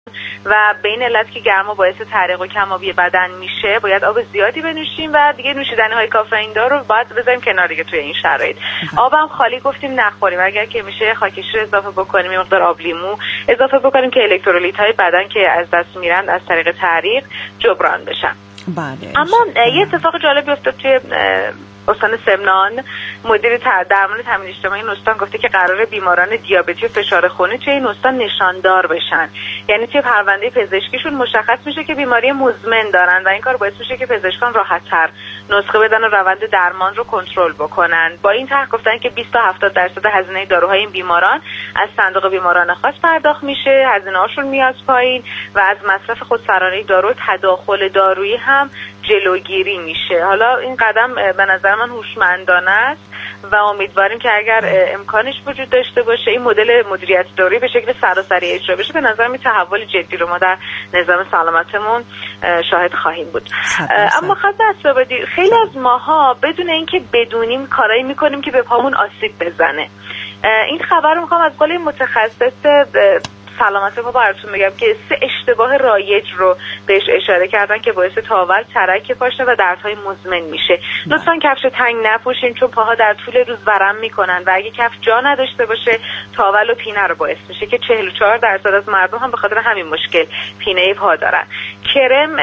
و به این علت که گرما باعث تعریق و کم‌آبی بدن میشه باید آب زیادی بنوشیم و دیگه نوشیدنی‌های کافئین دار رو باید بذاریم کنار دیگه توی این شرایط. آبم خالی گفتیم نخوریم، اگر که میشه خاکشیر اضافه بکنیم، مقدار آب لیمو اضافه بکنیم که الکترولیت‌های بدن که از دست میرن از طریق تعریق جبران بشن. بله. اما یه اتفاق جالبی افتاد توی استان سمنان. مدیر درمان تامین اجتماعی این استان گفته که قراره بیماران دیابتی و فشار خونی توی این استان نشاندار بشن، یعنی توی پرونده پزشکیشون مشخص میشه که بیماری مزمن دارن و این کار باعث میشه که پزشکان راحت‌تر نسخه بدن و روند درمان رو کنترل بکنن. با این طرح گفتن که 20 تا 70% هزینه داروهای این بیماران از صندوق بیماران خاص پرداخت میشه، هزینه‌هاشون میاد پایین و از مصرف خودسرانه دارو تداخل دارویی هم جلوگیری میشه. حالا این قدم به نظر من هوشمندانه است و امیدواریم که اگر امکانش وجود داشته باشه این مدل مدیریت دارویی به شکل سراسری اجرا بشه. به نظر میاد تحول جدی رو ما در نظام سلامتمون شاهد خواهیم بود. اما خانم اسبابادی، خیلی از ماها بدون اینکه بدونیم کارایی میکنیم که به پامون آسیب بزنه. این خبر رو میخوام از قول متخصص سلامت ما براتون بگم که 3 اشتباه رایج رو بهش اشاره کردن که باعث تاول، ترک پاشنه و دردهای مزمن میشه. لطفاً کفش تنگ نپوشیم چون پاها در طول روز ورم میکنن و اگه کفش جا نداشته باشه تاول و پینه رو باعث میشه که 44% از مردم هم به خاطر همین مشکل پینه پا دارن. کرم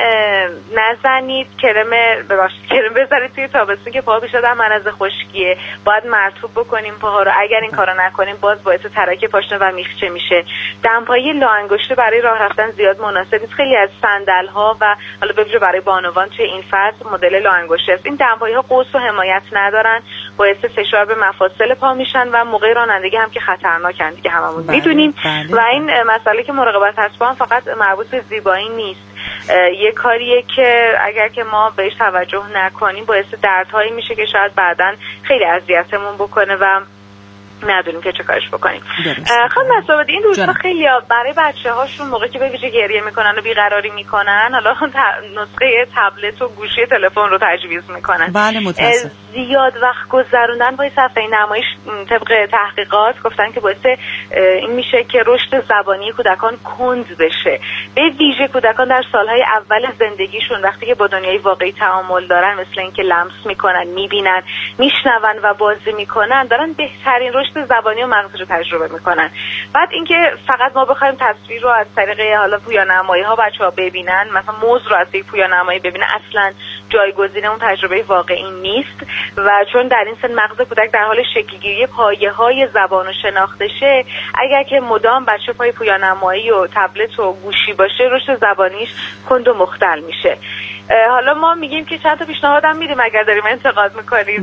نزنید، کرم بذارید توی تابستون که پاها بیشتر در معرض خشکیه. باید مرطوب بکنیم پاها رو، اگر این کارو نکنیم باز باعث ترک پاشنه و میخچه میشه. دمپایی لاانگشته برای راه رفتن زیاد مناسب نیست. خیلی از صندل‌ها و حالا به ویژه برای بانوان توی این فصل مدل لاانگشته است. این دمپایی‌ها قوس و حمایت ندارن، باعث فشار به مفاصل پا میشن و موقع رانندگی هم که خطرناکن دیگه هممون میدونیم. و این مسئله که مراقبت هست با هم فقط مربوط به زیبایی نیست، یه کاریه که اگر که ما بهش توجه نکنیم باعث دردهایی میشه که شاید بعداً خیلی اذیتمون بکنه و ندونیم که چه کارش بکنیم. خانم اسبابادی، این روزها خیلی برای بچه‌هاشون موقعی که به ویژه گریه میکنن و بیقراری میکنن حالا نسخه تبلت و گوشی تلفن رو تجویز میکنن. بله متاسفم. زیاد وقت گذروندن با صفحه نمایش طبق تحقیقات گفتن که باعث این میشه که رشد زبانی کودکان کند بشه. به ویژه کودکان در سالهای اول زندگیشون وقتی که با دنیای واقعی تعامل دارن، مثل اینکه لمس میکنن، میبینن، میشنون و بازی میکنن، دارن بهترین رشد زبانی و مغزی رو تجربه میکنن. بعد اینکه فقط ما بخوایم تصویر رو از طریق حالا پویانمایی ها بچه‌ها ببینن، مثلا موز رو از یک پویانمایی ببینن، اصلا جایگزین اون تجربه واقعی نیست و چون در این سن مغز کودک در حال شکلگیری پایه‌های زبان و شناختشه، اگر که مدام بچه پای پویانمایی و تبلت و گوشی باشه رشد زبانیش کند و مختل میشه. حالا ما میگیم که چند تا پیشنهادم میدیم اگر داریم انتقاد میکنیم.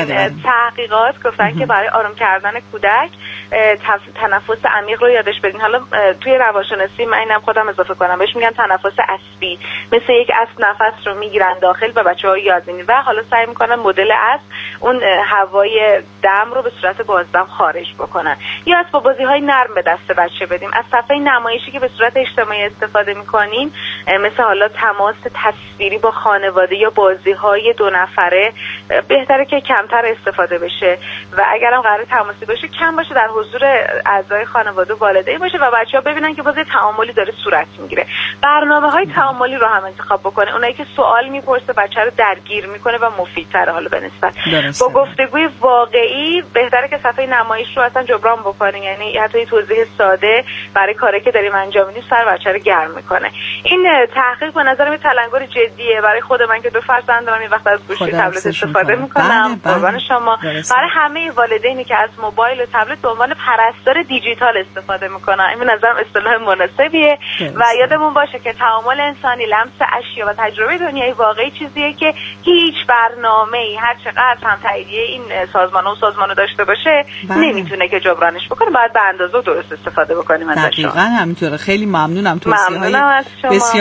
تحقیقات گفتن که برای آروم کردن کودک تنفس عمیق رو یادش بدین. حالا توی روانشناسی من اینم خودم اضافه کنم بهش میگن تنفس اسبی، مثل یک اسب نفس رو میگیرن داخل و بچه‌ها یاد میدن و حالا سعی میکنن مدل اسب اون هوای دم رو به صورت بازدم خارج بکنن. یا اسباب بازی‌های نرم به دست بچه بدیم. از صفحه نمایشی که به صورت اجتماعی استفاده میکنیم مثل حالا تماس تصویری با خانواده یا بازی‌های 2 نفره بهتره که کمتر استفاده بشه و اگرم قرار تماسی باشه کم باشه، در حضور اعضای خانواده و والدین باشه و بچه‌ها ببینن که باز تعاملی داره صورت میگیره. برنامه‌های تعاملی رو هم انتخاب بکنه، اونایی که سوال میپرسه بچه رو درگیر میکنه و مفیدتره. حالا به نسبت با گفتگوی واقعی بهتره که صفحه نمایش رو اصلا جبران بکنیم، یعنی حتی توضیح ساده برای کاری که داریم انجام میدیم سر بچه رو گرم میکنه. این تحقیق به نظر من تلنگر جدیه برای خود من که 2 فرزند دارم، این وقت از گوشی تبلت استفاده میکنم. قربان شما. برای همه والدینی که از موبایل و تبلت به عنوان پرستار دیجیتال استفاده میکنن، این به نظرم اصطلاح مناسبیه و یادمون باشه که تعامل انسانی، لمس اشیا و تجربه دنیای واقعی چیزیه که هیچ برنامه‌ای هر چقدر هم تاییدیه این سازمانو داشته باشه نمیتونه که جبرانش بکنه. باید به اندازه درست استفاده بکنیم ازش. دقیقاً همینطوره. خیلی ممنونم، توصیه‌های بسیار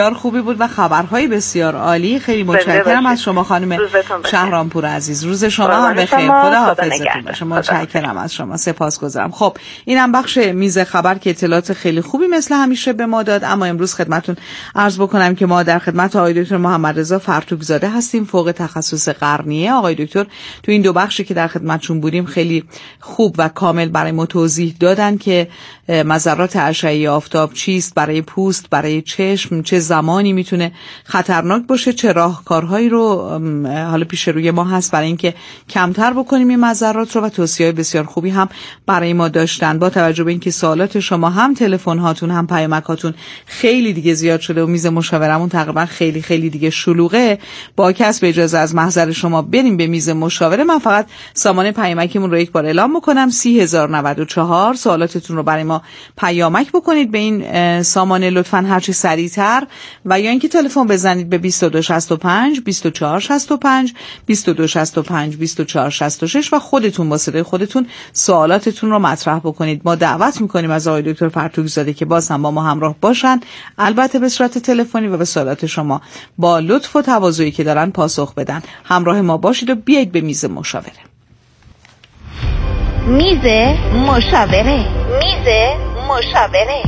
بسیار خوبی بود و خبرهای بسیار عالی. خیلی متشکرم از شما خانم شهرامپور عزیز. روز شما هم بخیر. خدا حافظتون باشه. متشکرم از شما. سپاسگزارم. خب اینم بخش میز خبر که اطلاعات خیلی خوبی مثل همیشه به ما داد. اما امروز خدمتتون عرض بکنم که ما در خدمت آقای دکتر محمد رضا فرتوک‌زاده هستیم، فوق تخصص قرنیه. آقای دکتر تو این دو بخشی که در خدمتشون بودیم خیلی خوب و کامل برای ما توضیح دادن که مضرات اشعه آفتاب چیست برای پوست، برای چشم، چه زمانی میتونه خطرناک باشه، چه راهکارهایی رو حالا پیش روی ما هست برای اینکه کمتر بکنیم این مضرات رو و توصیه‌های بسیار خوبی هم برای ما داشتن. با توجه به اینکه سوالات شما هم تلفن هاتون هم پیامک هاتون خیلی دیگه زیاد شده و میز مشاورمون تقریبا خیلی خیلی دیگه شلوغه، با کسب اجازه از محضر شما بریم به میز مشاوره. من فقط سامان پیامکمون رو یک بار اعلام میکنم: 30094. سوالاتتون رو برای ما پیامک بکنید به این سامان لطفاً هرچی سریعتر، و یا اینکه تلفن بزنید به 2265 2465 2265 2466 و خودتون با صدای خودتون سوالاتتون رو مطرح بکنید. ما دعوت میکنیم از آقای دکتر فرتوک‌زاده که باز هم با ما همراه باشن، البته به صورت تلفنی، و به سوالات شما با لطف و تواضعی که دارن پاسخ بدن. همراه ما باشید و بیایید به میز مشاوره. میز مشاوره. میز مشاوره.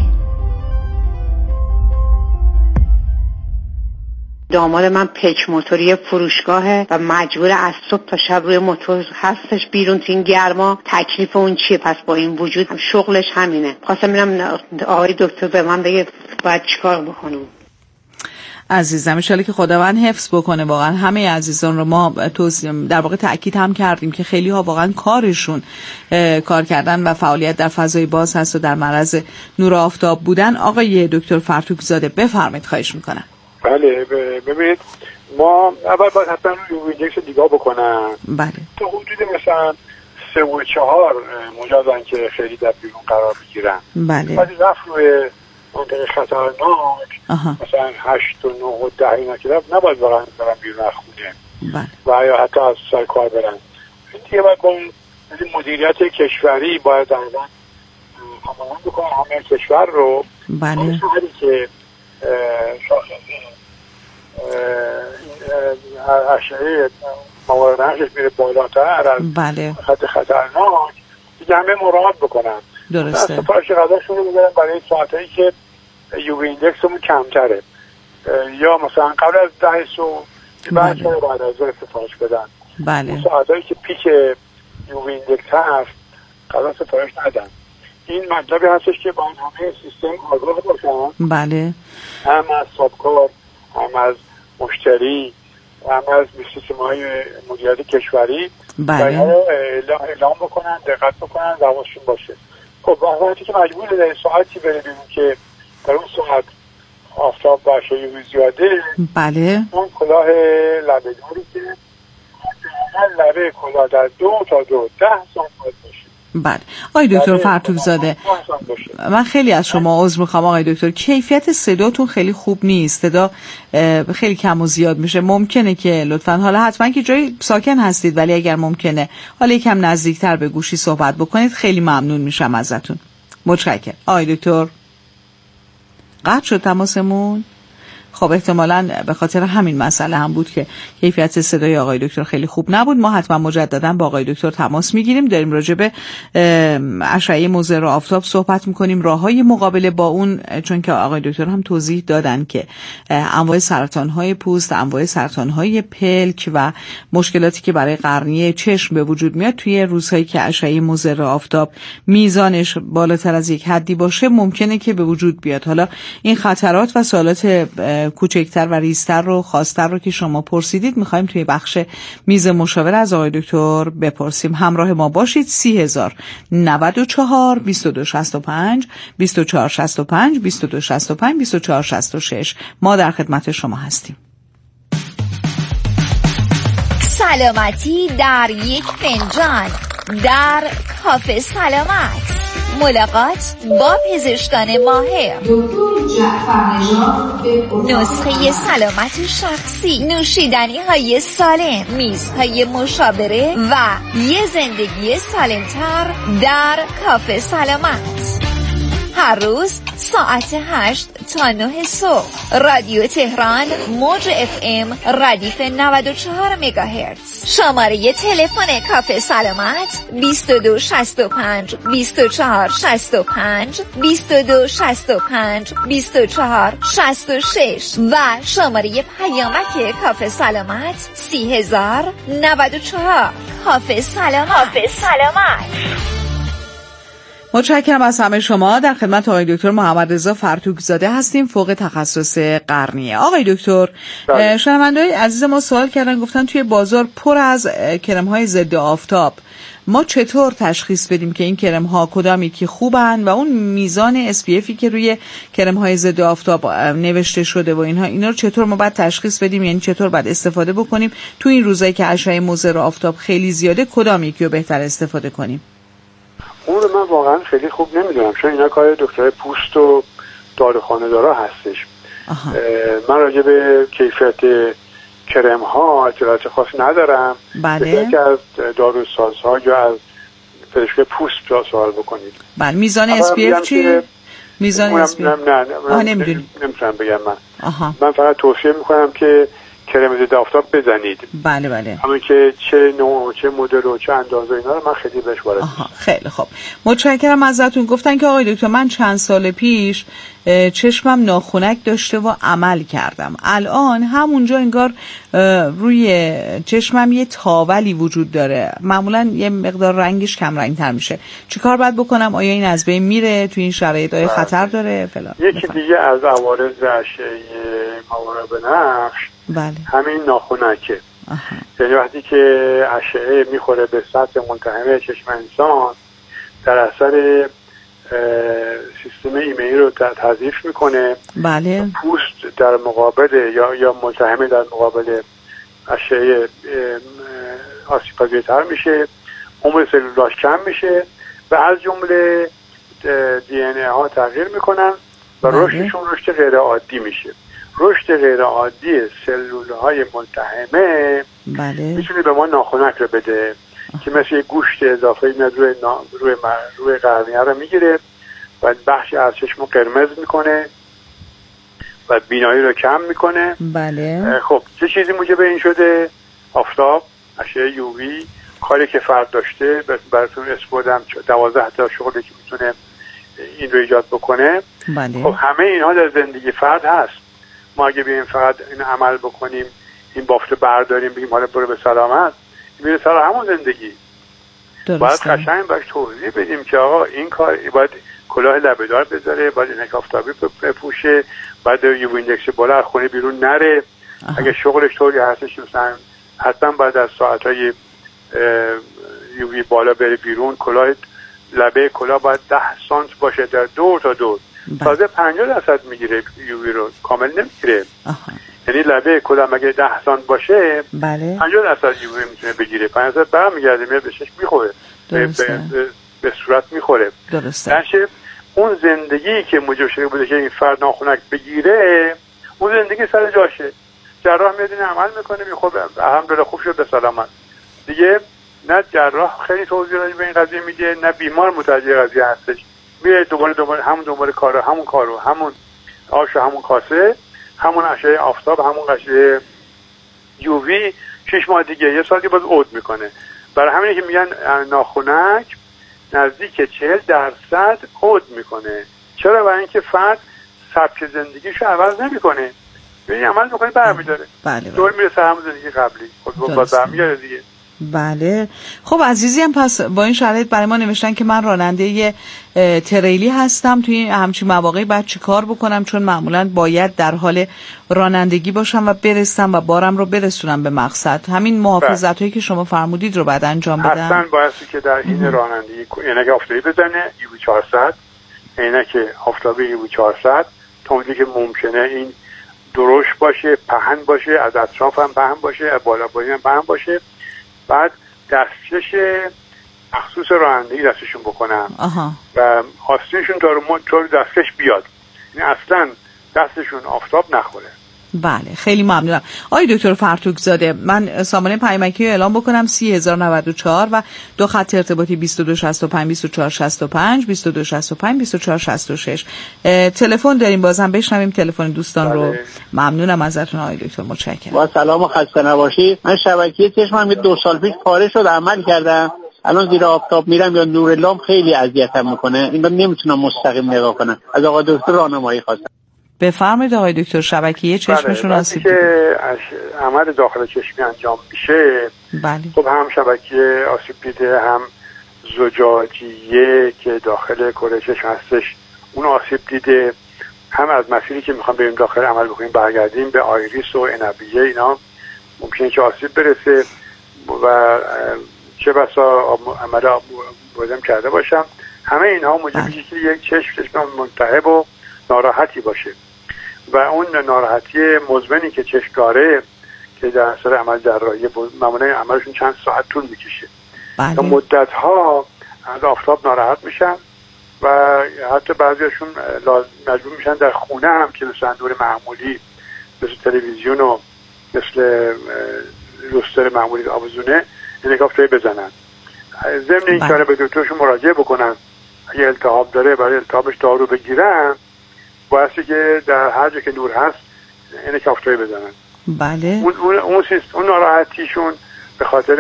داماد من پیک موتوری فروشگاهه و مجبور از صبح تا شب روی موتور هستش بیرون تو این گرما. تکلیف اون چیه؟ پس با این وجود شغلش همینه. خواستم ببینم آقای دکتر به من بگه باید چیکار بکنم. عزیزم ان شاءالله که خداوند حفظ بکنه. واقعا همه عزیزان رو ما در واقع تاکید هم کردیم که خیلی ها واقعا کارشون کار کردن و فعالیت در فضای باز هست و در معرض نور آفتاب بودن. آقای دکتر فرتوک‌زاده بفرمایید، خواهش میکنم. بله ببینید، ما اول باید حتما ایندکس رو نگاه بکنم. بله. تا حدود مثلا 3 و 4 مجازن که خیلی در بیرون قرار بگیرن. بله. ولی رفت روی منطقه خطرناک مثلا 8 و 9 و 10 اینا که رفت نباید واقعا برن بیرون از خونه. بله. و یا حتی از سر کار برن. دیگه باید با اون مدیریت کشوری باید در واقع هماهنگ بکنن همه کشور رو. بله. همه شهری که اشعه موارد نشش میره بالاتر از بله. خط خطرناک، دیگه همه مراعات بکنن. درسته. سفارش غذاشون رو بذارن برای ساعتایی که یو وی ایندکسمون کمتره، یا مثلا قبل از 10 صبح بعد از ظهر سفارش بدن. بله. ساعتایی که پیک یو وی ایندکس هست قبلا سفارش ندن. این مطلبی هستش که با همه سیستم آگاه باشن. بله. هم از صاحبکار، هم از مشتری، هم از سیستم‌های مدیریت کشوری. بله. اعلام بکنن، دقت بکنن، حواسشون باشه. خب وقتی که مجبور ساعتی بره بیرون که در اون ساعت آفتاب و اشعه زیاده. بله. اون کلاه لبه‌داری که لبه کلاه در 2 تا 10 سانتی متر باشه. بله. آقای دکتر فرتوک‌زاده، من خیلی از شما عذر میخوام آقای دکتر، کیفیت صداتون خیلی خوب نیست، صدا خیلی کم و زیاد میشه. ممکنه که لطفاً، حالا حتما که جای ساکن هستید، ولی اگر ممکنه حالا یکم نزدیکتر به گوشی صحبت بکنید خیلی ممنون میشم ازتون. متشکرم. آقای دکتر قطع شد تماسمون. خب احتمالاً به خاطر همین مسئله هم بود که کیفیت صدای آقای دکتر خیلی خوب نبود. ما حتما مجددا با آقای دکتر تماس میگیریم، داریم راجع به اشعه مضر آفتاب صحبت میکنیم، راههای مقابله با اون، چون که آقای دکتر هم توضیح دادن که انواع سرطان‌های پوست، انواع سرطان‌های پلک و مشکلاتی که برای قرنیه چشم به وجود میاد توی روزهایی که اشعه مضر آفتاب میزانش بالاتر از یک حدی باشه ممکنه که به وجود بیاد. حالا این خطرات و سوالات کوچکتر و ریزتر رو خاصتر رو که شما پرسیدید میخوایم توی بخش میز مشاوره از آقای دکتر بپرسیم. همراه ما باشید. 30094 2265 2465 2265 2466 ما در خدمت شما هستیم. سلامتی در یک فنجان در کافه سلامت. ملاقات با پزشکان ماهر. نسخه سلامت شخصی، نوشیدنی های سالم، میزهای مشاوره و یه زندگی سالمتر در کافه سلامت. هر روز ساعت 8 تا 9 صبح. رادیو تهران موج FM ردیف 94 مگاهرتز. شماره تلفن کافه سلامت 2265 2465 2265 2466 و شماره پیامک کافه سلامت 30094. کافه سلامت. متشکرم از همه شما. در خدمت آقای دکتر محمد رضا فرتوک‌زاده هستیم، فوق تخصص قرنیه. آقای دکتر، شنونده‌های عزیز ما سوال کردن، گفتن توی بازار پر از کرم‌های ضد آفتاب، ما چطور تشخیص بدیم که این کرم‌ها کدامی که خوبن و اون میزان SPFی که روی کرم‌های ضد آفتاب نوشته شده و اینا رو چطور ما باید تشخیص بدیم؟ یعنی چطور باید استفاده بکنیم تو این روزایی که اشعه مضر آفتاب خیلی زیاده، کدام یکی رو بهتر استفاده کنیم؟ اون رو من واقعا خیلی خوب نمیدونم، چون اینا کار دکتر پوست و داروخانه دارا هستش. من راجع به کیفیت کرم ها اطلاعات خاص ندارم. بله. که از داروسازها یا از پزشک پوست سوال بکنید. بله. میزان SPF چی؟ میزان SPF نمیتونم بگم من فقط توصیه میکنم که کرم ضد آفتاب بزنید. بله. همون که چه نوع، چه مدل و چه اندازه اینا رو من خیلی بهش وارد نیستم. خیلی خوب. متشکرم ازتون. گفتن که آقای دکتر من چند سال پیش چشمم ناخنک داشته و عمل کردم. الان همونجا انگار روی چشمم یه تاولی وجود داره. معمولا یه مقدار رنگش کم رنگ‌تر میشه. چیکار باید بکنم؟ آیا این از بین میره؟ تو این شرایط آیا خطر داره فلان؟ یکی دیگه از عوارض اشعه ماورا بنفش همین ناخنکه. یعنی وقتی که اشعه میخوره به سطح ملتهب چشم انسان، در اثر سیستم ایمنی رو تضعیف میکنه. بله. پوست در مقابل یا ملتهب در مقابل اشعه آسیب‌پذیرتر میشه، عمر سلولاش کم میشه و از جمله DNA ها تغییر میکنن و رشدشون رشد غیر عادی میشه. رشد غیر عادی سلول های ملتهمه میتونه به ما ناخنک رو بده که مثل گوشت اضافه میاد روی قرنیه رو میگیره و بخش از چشم قرمز میکنه و بینایی رو کم میکنه. بله. خب چه چیزی موجب این شده؟ آفتاب، اشعه یووی، کاری که فرد داشته براتون اسپردم 12 تا شغلی که میتونه این رو ایجاد بکنه. بله. خب همه اینها در زندگی فرد هست. ما اگه بیایم فقط این عمل بکنیم، این بافت برداریم بگیم حالا برو به سلامت، میره سر همون زندگی. باید قشنگ باش توضیح بدیم که آقا این کار باید کلاه لبه‌دار بذاره، باید عینک آفتابی بپوشه، باید یو ایندکس بالا از خونه بیرون نره. اگه شغلش طوری هستش مثلا حتما باید از ساعت‌های یووی بالا بره بیرون. کلاه لبه کلاه باید 10 سانت باشه در دور تا دور. تازه 50% میگیره یووی رو، کامل نمیگیره. یعنی لبه کلاه مگه 10 سانت باشه 50% یووی میتونه بگیره، 50% برمیگرده میاد به چشم میخوره، به صورت میخوره. درسته. اون زندگی که موجب شده بوده که این فرد ناخنک بگیره، اون زندگی سر جاشه. جراح میاد این عمل میکنه، میخوره، الحمدلله خوب شد به سلامت. دیگه نه جراح خیلی توضیح راجع به این قضیه میده، نه بیمار متوجه قضیه هستش. میره دوباره کارو، همون آش، همون کاسه، همون اشعه آفتاب، همون اشعه یووی 6 ماه دیگه، یه سال دیگه باز عود میکنه. برای همینه که میگن ناخنک نزدیک 40% عود میکنه. چرا؟ برای اینکه فرد سبک زندگیشو عوض نمیکنه، یعنی عمل میکنه برمیداره. دور میرسه همون زندگی قبلی، خود باز برمیگره دیگه. بله. خب عزیزی هم پس با این شرایط برای ما نوشتن که من راننده تریلی هستم، توی همچین مواقعی باید چی کار بکنم؟ چون معمولا باید در حال رانندگی باشم و برسم و بارم رو برسونم به مقصد. همین محافظت هایی که شما فرمودید رو بعد انجام بدم؟ حتما بایستی که در این رانندگی عینک آفتابی بزنه، یو 400 عینک آفتابی یو 400 تا اونجایی که ممکنه این درشت باشه، پهن باشه، از اطراف هم پهن باشه، از بالا پایین هم پهن باشه. بعد دستکش مخصوص رانندگی دستشون بکنم و آستینشون طور دستکش بیاد، یعنی اصلا دستشون آفتاب نخوره. بله خیلی ممنونم. آقای دکتر فرتوک زاده، من سامانه پیامکی رو اعلام بکنم 30094 و 2 خط ارتباطی 2265 2465 2265 2466. تلفن داریم، بازم بشنویم تلفن دوستان رو. ممنونم ازتون آقای دکتر، متشکرم. با سلام و خسته نباشید. من شبکیه چشمم 2 سال پیش پاره شد، عمل کردم. الان زیر آفتاب میرم یا نور لامپ خیلی اذیتم میکنه، اینو نمیتونم مستقیم نگاه کنم. از آقای دکتر راهنمایی خواستم. بفرمایید آقای دکتر، شبکیه چشمشون آسیب دیده. که عمل داخل چشمی انجام میشه، بله. خب هم شبکیه آسیب دیده، هم زجاجیه که داخل کره چشم هستش اون آسیب دیده، هم از مسیری که میخوام بریم داخل عمل بکنیم برگردیم به آیریس و عنبیه، اینا ممکنه که آسیب برسه و چه بسا عمل بازم کرده باشم. همه اینها موجب میشه که یک چشم ملتهب و ناراحتی باشه و اون ناراحتی مزمنی که چشم داره که در اثر عمل جراحی معمولا عملشون چند ساعت طول میکشه تا مدت‌ها از آفتاب ناراحت میشن و حتی بعضیاشون مجبور میشن در خونه هم که مثل نور معمولی، مثل تلویزیون و مثل لوستر معمولی آویزونه انعکافتایی بزنن. ضمن این کار به دکترشون مراجعه بکنن، اگه التهاب داره برای التهابش دارو بگیرن، بایستی که در هر جا که نور هست انعکافتایی بزنن. بله. اون ناراحتیشون به خاطر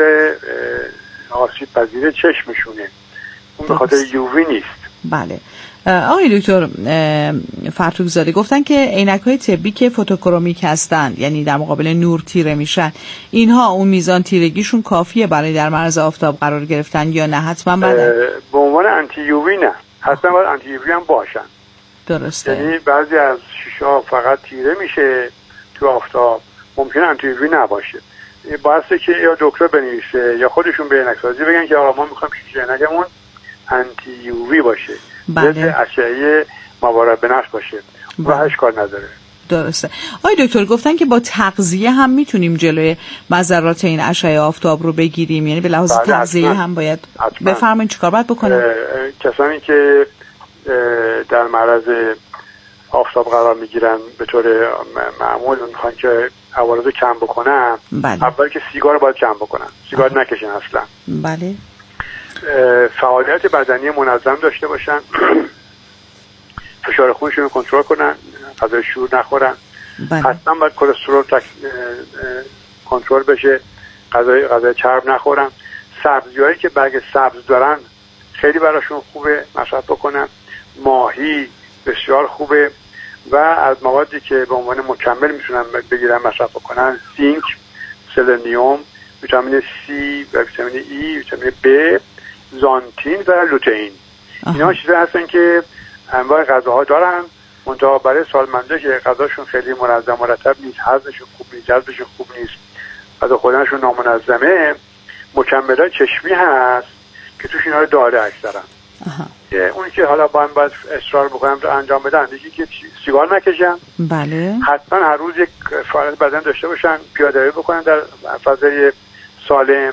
آسیب پذیری چشمشونه، اون به خاطر یووی نیست. بله. آقای دکتر فرتوک زاده گفتن که عینک‌های طبی که فوتوکرومیک هستن، یعنی در مقابل نور تیره میشن، اینها اون میزان تیرگیشون کافیه برای در معرض آفتاب قرار گرفتن یا نه حتما به عنوان آنتی یووی نه، حتما باید آنتی یووی هم باشن. درسته. یعنی بعضی از شیشه‌ها فقط تیره میشه تو آفتاب، ممکنه آنتی یووی نباشه. باعثه که یا دکتر بنویسه یا خودشون به عینک‌سازی بگن که آقا ما می‌خوایم شیشه عینکمون آنتی یووی باشه، ضد اشعه موارد به نفع باشه و اشکال نداره. درسته. آقای دکتر گفتن که با تغذیه هم میتونیم جلوی مضرات این اشعه آفتاب رو بگیریم، یعنی به لحاظ تغذیه هم باید بفرمایید چیکار باید بکنیم؟ کسانی که در معرض آفتاب قرار میگیرن به طور معمول میخوان که عوارض کم بکنن، اول که سیگار باید کم بکنن، سیگار نکشن اصلا. بله. فعالیت بدنی منظم داشته باشن، فشار خونشون رو کنترل کنن، غذای شور نخورن. حتما باید کلسترول کنترل بشه، غذای چرب نخورن. سبزی‌هایی که برگ سبز دارن خیلی براشون خوبه مصرف بکنن. ماهی بسیار خوبه و از موادی که به عنوان مکمل میتونن بگیرن مصرف بکنن، زینک، سلنیوم، ویتامین سی و ویتامین ای، ویتامین ب، زانتین و لوتئین. اینا چیزا هستن که انواع غذاها دارن، منتها برای سالمنده که غذاشون خیلی منظم مرتب نیست، هضمشون خوب نیست، جذبشون خوب نیست، غذا خوردنشون نامنظمه، مکملات چشمی هست که توش اینا رو داره اکثرا. اون که حالا باید اصرار بکنم تو انجام بدن، دیگه که سیگار نکشن. بله. حتما هر روز یک فعالیت بدن داشته باشن، پیاده‌روی بکنن در فضای سالم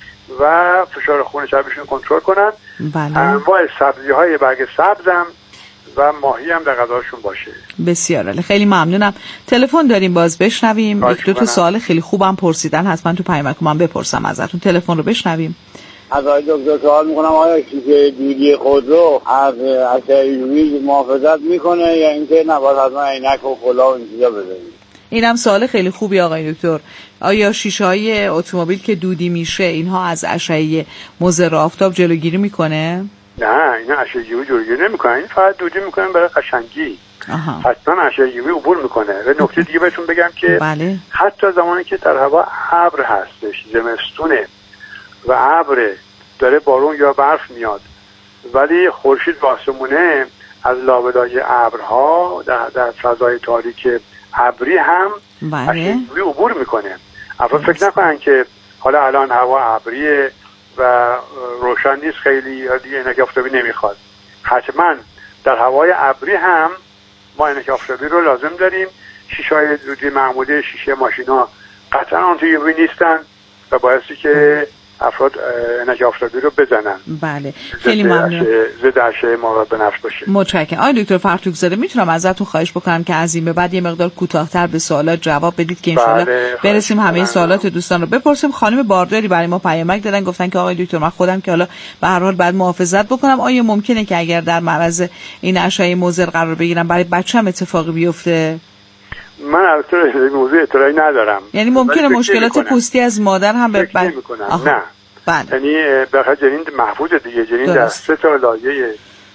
و فشار خون چربیشون کنترل کنن. بله. انواع سبزی‌های برگ سبزم و ماهی هم در غذاشون باشه. بسیار عالی، خیلی ممنونم. تلفن داریم، باز بشنویم. یک دو تا سوال خیلی خوبم پرسیدن، حتما تو پیامک من بپرسم ازتون. تلفن رو بشنویم. از آقای دکتر سوال میکنم آیا شیشه دودی خودرو از اشعه یووی محافظت میکنه یا اینکه نباید حتما عینک و کلاه و این چیزا بزنیم؟ اینم سوال خیلی خوبی آقای دکتر. آیا شیشه‌های اتومبیل که دودی میشه اینها از اشعه مضر آفتاب جلوگیری میکنه؟ نه، اینا اشعه یووی جلوگیری نمیکنه، این فقط دودی میکنن برای قشنگی. حتما اشعه یووی عبور میکنه. و نکته دیگه بهتون بگم که بله. حتی زمانی که در هوا ابر هستش، زمستونه و ابر داره بارون یا برف میاد ولی خورشید واسمونه، از لابلای ابرها در فضای تاریک ابری هم اشعه یووی عبور میکنه. افراد فکر نکنن که حالا الان هوا ابریه و روشن نیست خیلی یا دیگه عینک آفتابی نمیخواد. حتما در هوای ابری هم ما عینک آفتابی رو لازم داریم. شیشه‌های دودی معمولی شیشه ماشینا قطعا آنتی یووی نیستن و باعثی که افراد عینک آفتابی رو بزنن. بله خیلی ممنون. ضد اشعه مضاد به نفس باشه. متشکرم. آقای دکتر فرتوک زاده میتونم ازتون خواهش بکنم که از این به بعد یه مقدار کوتاه‌تر به سوالات جواب بدید که انشالله برسیم همه سوالات دوستان رو بپرسیم. خانم بارداری برای ما پیامک دادن، گفتن که آقای دکتر من خودم که حالا به هر حال باید محافظت بکنم، آیا ممکنه که اگر در معرض این اشعه مضر قرار بگیرم برای بچه‌م اتفاقی بیفته؟ من البته موضوع اطلاعی ندارم. یعنی ممکنه مشکلات پوستی از مادر هم به نه. یعنی بخاطر جنین محفوظ دیگه، جنین در 3 تا لایه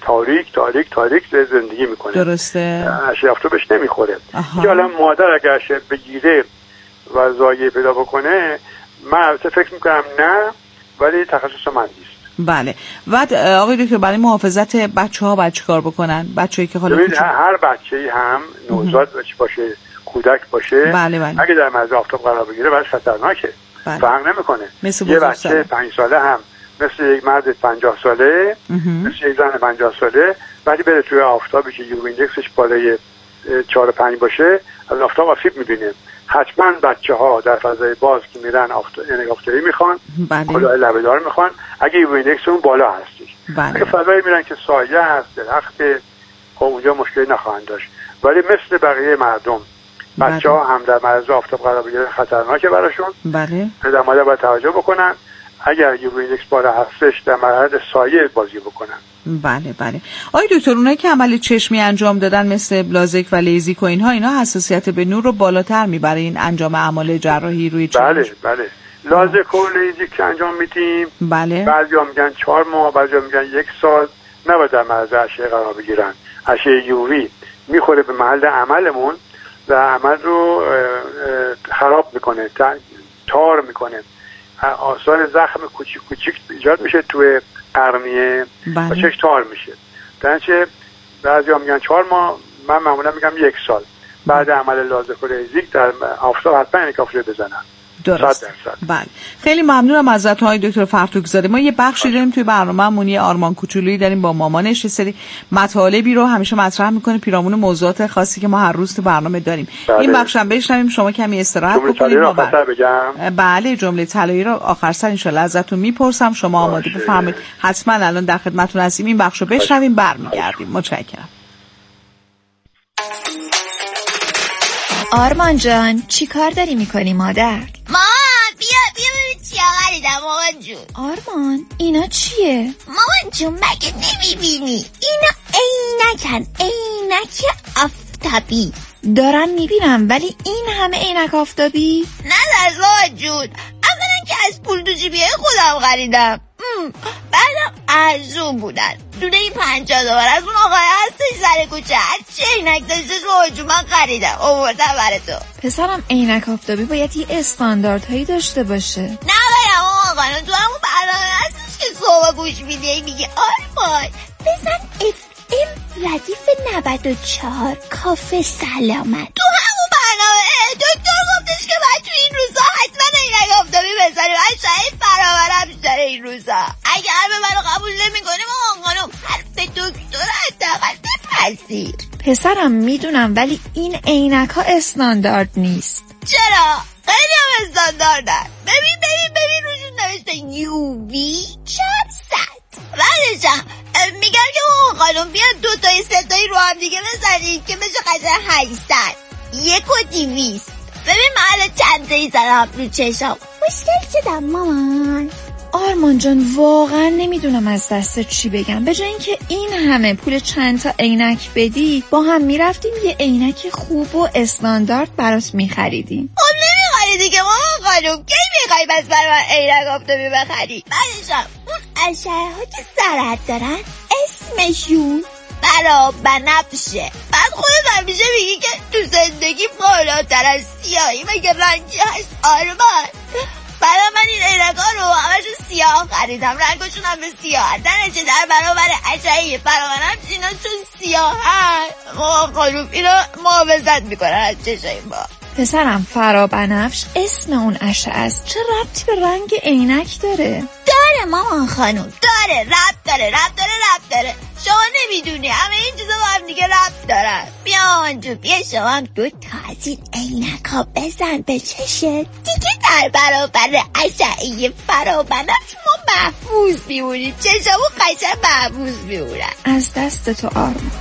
تاریک زندگی میکنه. درسته. اشعه آفتابش نمیخوره. که حالا مادر اگر اشعه بگیره و ضایعه پیدا بکنه، من البته فکر میکنم نه، ولی تخصص من نیست. بله. بعد آقای دکتر برای محافظت بچه‌ها باید چیکار بکنن؟ بچه‌ای که حالا هر بچه‌ای هم نوزاد باشه، کودک باشه، بله. اگه در معرض آفتاب قرار بگیره براش خطرناکه. بله. فرق نمیکنه. یه بچه 5 ساله هم مثل یک مرد 50 ساله، مثل یک زن 50 ساله، ولی بره توی آفتابی که یو ایندکسش بالای 4 5 باشه، از آفتاب آسیب می‌بینه. حتما بچه‌ها در فضای باز که میرن عینک آفتابی میخوان، کلاه لبه‌دار میخوان، اگه یو ایندکس اون بالا هستش. اگه فضایی میرن که سایه هست، درخت، خب اونجا مشکلی نخواهند داشت. ولی مثل بقیه مردم بچه‌ها هم در معرض آفتاب قرار بگیرن خطرناکه براشون. بله. پدر مادر باید توجه بکنن، اگر یو ایندکس بالا هستش در معرض سایه بازی بکنن. بله. آقای دکتر اونایی که عمل چشمی انجام دادن مثل لازک و لیزیک و اینا حساسیت به نور رو بالاتر میبره این انجام اعمال جراحی روی چشم؟ بله. لازک و لیزیک انجام میدیم. بله. بعضیا میگن 4 ماه، بعضیا میگن 1 سال نباید در معرض اشعه قرار بگیرن. اشعه یووی میخوره به محل عملمون و عمل رو خراب میکنه، تار میکنه، آثار زخم کوچیک ایجاد میشه توی قرنیه و چشم تار میشه. درنچه بعضی ها میگن 4 ماه، من معمولا میگم 1 سال بعد عمل لازک و لیزیک در آفتاب حتما عینک آفتابی بزنن. درست. بله. خیلی ممنونم ازتون آقای دکتر فرتوک زاده. ما یه بخشی داریم توی برنامه‌مون، یه آرمان کوچولویی داریم با مامانش، یه سری مطالبی رو همیشه مطرح می‌کنه پیرامون موضوعات خاصی که ما هر روز تو برنامه داریم. این بخش هم بشنویم، شما کمی استراحت بکنید. بله جمله طلایی رو آخر سر ان شاءالله ازتون میپرسم، شما آماده بفرمایید. حتما الان در خدمتتون هستیم. این بخش رو بشنویم برمیگردیم. متشکرم. آرمان جان چی کار داری میکنی مادر؟ مامان بیا ببین چی خریدم مامان جون. آرمان اینا چیه؟ مامان جون مگه نمیبینی؟ اینا عینک آفتابی. دارم میبینم ولی این همه عینک آفتابی؟ نه مامان جون، اولا که از پول تو جیبیه خودم خریدم، بعدم ارزون بودن. دونه این $50 از اون آقای هستش سر کوچه، هرچی عینک داشتش مامان جون من خریدم آوردم برای تو. پسرم عینک آفتابی باید یه استانداردهایی داشته باشه. نه باید آقا خانم، تو همون برنامه هستش که صبح گوش میدی میگه آرمان بزن FM ردیف 94 کافه سلامت. تو همون برنامه دکتر گفتش که باید تو این روزا حتما عینک آفتابی بزنیم، اشعه فراورم داره این روزا. اگر به منو قبول نمی‌کنی مامان خانم، حرف دکتر حداقل بپذیر. پسرم میدونم ولی این عینک ها استاندارد نیست. چرا؟ خیلی هم استانداردن. ببین روشون نوشته یووی 400. بعدشم میگم که مامان خانم بیا 2 تا 3 تایی رو هم دیگه بزنیم که بشه قشنگ 800. 1,200. ببین محل چند تایی زدم رو چشم. مشکل شدم مامان. آرمان جان واقعا نمیدونم از دست چی بگم. به جای اینکه این همه پول چند تا عینک بدی با هم میرفتیم یه عینک خوب و استاندارد برات میخریدیم. خب نمیخری دیگه مامان خانم، کی میخوای بس برای من عینک آفتابی بخری؟ بعدشم اون اشعه ها که ضرر دارن اسمشون برا بنفشه. بعد خودت همیشه میگی که تو زندگی بالاتر از سیاهی مگه رنگی هست آرمان؟ برای من این عینک‌ها رو همشون سیاه خریدم، رنگشون هم به سیاه درجه در برابر اشعه فراورم اینا چون سیاه هست مامان خانوم اینا محافظت میکنن از چشای ما. پسرم فرابنفش اسم اون اشعه است، چه ربطی به رنگ عینک داره؟ داره داره مامان خانم، داره، ربط داره. شما نمیدونی همه این چیزا با هم دیگه ربط دارن. بیا آنجا، بیا شما هم 2 تا از این عینک‌ها بزن به چشت دیگه، در برابر اشعه فرابنفش ما محفوظ میمونیم، چشمو قشنگ محفوظ میمونن. از دست تو آرمان.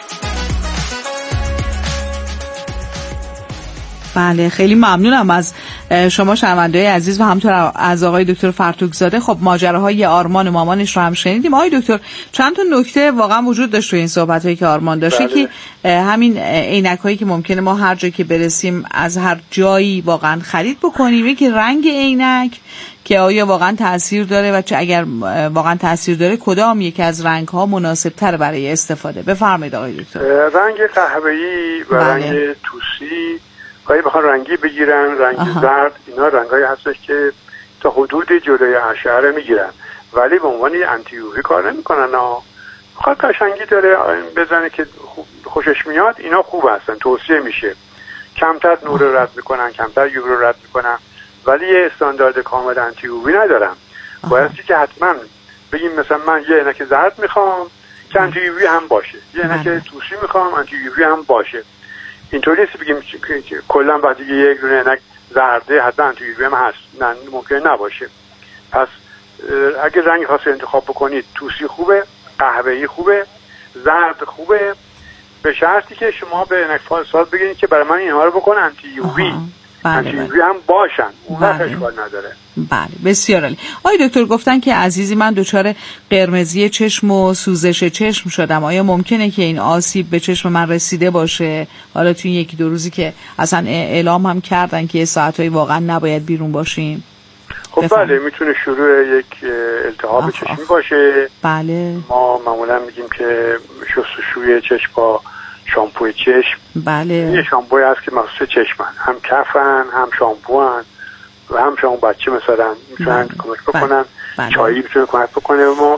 بله خیلی ممنونم از شما شنونده‌های عزیز و همینطور از آقای دکتر فرتوک‌زاده. خب ماجراهای آرمان و مامانش رو هم شنیدیم. آقای دکتر چند تا نکته واقعا وجود داشت تو این صحبتایی که آرمان داشته که همین عینک‌هایی که ممکنه ما هر جایی که برسیم از هر جایی واقعا خرید بکنیم، یکی رنگ عینک که آیا واقعا تاثیر داره و چه اگر واقعا تاثیر داره کدام یکی از رنگ‌ها مناسب‌تر برای استفاده. بفرمایید آقای دکتر. رنگ قهوه‌ای و رنگ توسی گاهی بخوان رنگی بگیرن، رنگ زرد، اینا رنگایی هستش که تا حدود جلوی اشعه میگیرن ولی به عنوان انتی یو وی کار نمیکنن. خواهد قشنگی داره بزنه که خوشش میاد، اینا خوب هستن، توصیه میشه. کمتر نور رو رد میکنن، کمتر یو رو رد میکنن ولی یه استاندارد کامل انتی یو وی ندارن. بایستی که حتما بگیم مثلا من یه عینک زرد میخوام که انتی یو وی هم باشه، یه عینک توسی میخوام انتی یو وی هم باشه. اینطوری نیست بگیم کلا وقتی یک دونه عینک زرده حتما انتی یو وی هم هست، نه ممکنه نباشه. پس اگه رنگ خاصی انتخاب بکنید، توسی خوبه، قهوه‌ای خوبه، زرد خوبه، به شرطی که شما به عینک فاصل بگید که برای من اینها رو بکن انتی یو وی. انتی یو وی هم باشن، اون وقت اشکال نداره. بله بسیار عالی. آقای دکتر گفتن که عزیزی من دچار قرمزی چشم و سوزش چشم شدم، آیا ممکنه که این آسیب به چشم من رسیده باشه؟ حالا تو این 1-2 روزی که اصلا اعلام هم کردن که ساعتایی واقعا نباید بیرون باشیم. خب بله میتونه شروع یک التهاب چشمی باشه. بله ما معمولا میگیم که شستشوی چشم با شامپوی چشم. بله یه شامپوی هست که مخصوص چشمن، هم کفن هم شامپوان و هم شامپو بچه مثلا میتونن کمک بکنن. چایی میتونه کمک بکنه. ما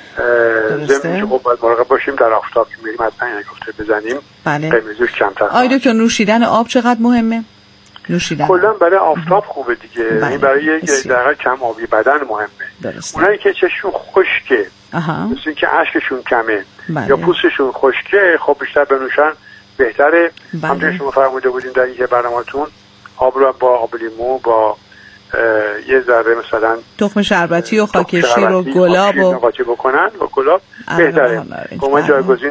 ضمن که خب باید مراقب باشیم در آفتاب که میریم حتما یک هفته بزنیم. قرمزیش کمتر. آیا دکتر نوشیدن آب چقدر مهمه؟ نوشیدن کلا برای آفتاب خوبه دیگه. این برای یک در کم آبی بدن مهمه. اونایی که چشمشون خشکه، مثل اینکه اشکشون کمه یا پوستشون خشکه، خب بیشتر بنوشن بهتره. همونطور شما فرموده بودین در این برنامه‌تون، آب رو با آب لیمو با یه ذره مثلا تخم شربتی و خاکشیر و گلاب و قاطی بکنن و گلاب بهتره. با جایگزین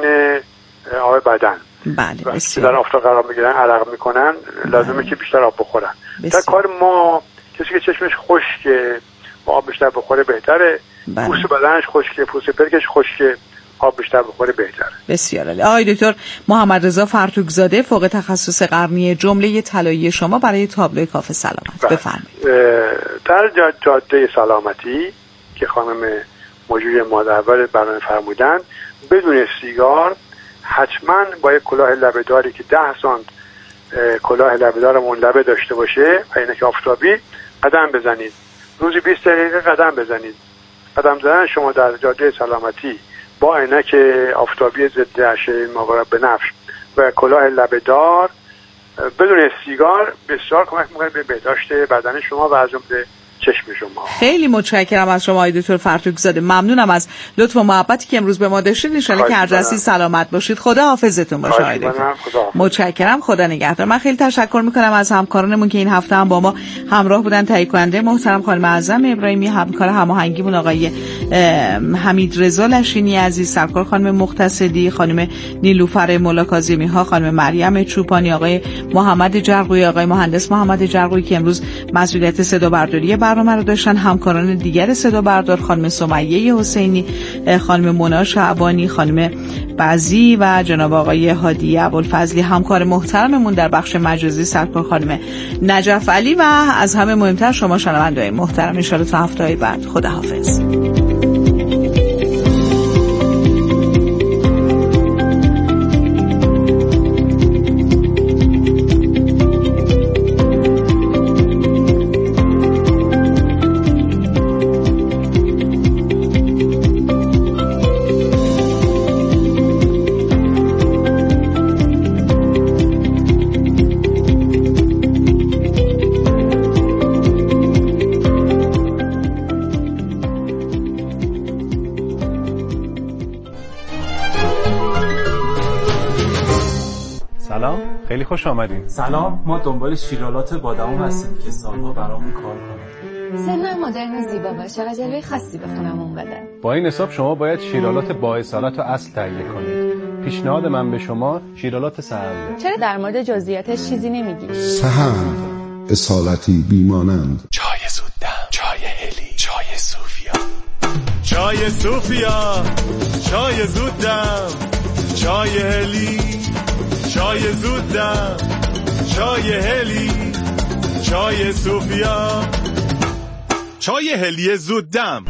آب بدن. بله بسیار. در آفتاب قرار میگیرن، عرق میکنن، لازمه که بیشتر آب بخورن. در کار ما کسی که چشمش خشکه آب بیشتر بخوره بهتره. پوست بدنش خشکه، پوست پلکش خشکه، آب بیشتر بخوره بهتره. بسیار عالی. آقای دکتر محمد رضا فرتوک‌زاده، فوق تخصص قرنیه، جمله طلایی شما برای تابلو کاف سلامت. بفرمایید. در جاده سلامتی که خانم مجری ماده اول برنامه فرمودن، بدون سیگار حتما با یک کلاه لبه‌داری که 10 سانت کلاه لبه‌دارمون لبه داشته باشه و عینک آفتابی قدم بزنید. روزی 20 دقیقه قدم بزنید. قدم زدن شما در جاده سلامتی با عینک آفتابی ضد اشعه مضر بنفش و کلاه لبه‌دار بدون سیگار بسیار کمک می‌کنه به بهداشت بدن شما و از جمله چشم شما. خیلی متشکرم از شما آقای دکتر فرتوک‌زاده. ممنونم از لطف و محبتی که امروز به ما داشتید. ان شاءالله که هر جستی سلامت باشید. خدا حافظتون باشه آقای دکتر. متشکرم. خدا نگهدار. من خیلی تشکر میکنم از همکارانمون که این هفته هم با ما همراه بودن. تهیه کننده محترم خانم اعظم ابراهیمی، همکار هماهنگیمون آقای حمید رضا لشینی عزیز، سرکار خانم مقتصدی، خانم نیلوفر مولا کاظمی ها، خانم مریم چوپانی، آقای محمد جرقویی، آقای مهندس محمد جرقویی که امروز مسئولیت صدا برداری برنامه رو داشتن، همکاران دیگر صدا بردار، خانم سمیه حسینی، خانم مونا شعبانی، خانم بعضی و جناب آقای هادی ابوالفضلی، همکار محترممون در بخش مجازی سرکار خانم نجف علی و از همه مهمتر شما شنونده‌های محترم. ان شاءالله تا هفته‌های بعد. خداحافظ. خیلی خوش آمدین. سلام، ما دنبال شیرالات بادام هستیم که سالها برامون کار کنه. سنم مدرن و زیبا باشه و جلوه خاصی به خونمون بده. با این حساب شما باید شیرالات با اصالت و اصل تهیه کنید. پیشنهاد من به شما شیرالات سهند. چرا در مورد جزئیاتش چیزی نمیگی؟ سهند، اصالتی بیمانند. چای زودم، چای هلی، چای صوفیا. چای صوفیا، چای زودم، چای هلی، چای زودم، چای هلی، چای صوفیا. چای هلی زودم.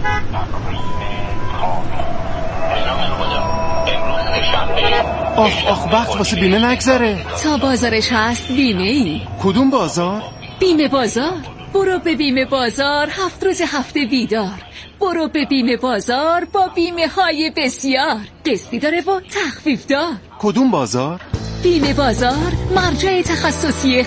آخ وقت واسه بیمه نگذره. تا بازارش هست بیمه ای. کدوم بازار؟ بیمه بازار. برو به بیمه بازار 7 روز هفته بیدار. برو به بیمه بازار با بیمه های بسیار. قسطی داره و تخفیف دار. کدوم بازار؟ بیمه بازار، مرجع تخصصی